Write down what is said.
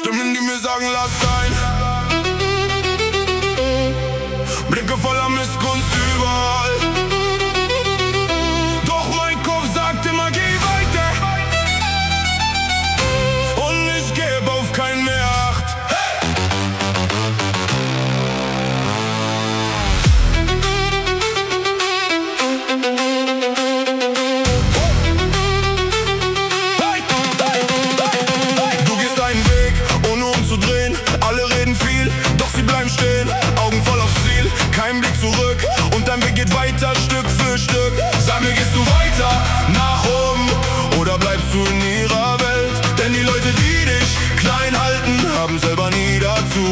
Stimmen, die mir sagen, lass sein. Blicke voller Missgunst überall. Doch mein Kopf sagt immer, geh weiter. Und ich geb auf keinen mehr Acht. Du gehst deinen Weg, ohne umzudrehen. Alle reden viel, doch sie bleiben stehen. Augen voll aufs Ziel, kein Blick zurück. Und dein Weg geht weiter, Stück für Stück. Sag mir, gehst du weiter nach oben oder bleibst du in ihrer Welt? Denn die Leute, die dich klein halten, haben selber nie dazu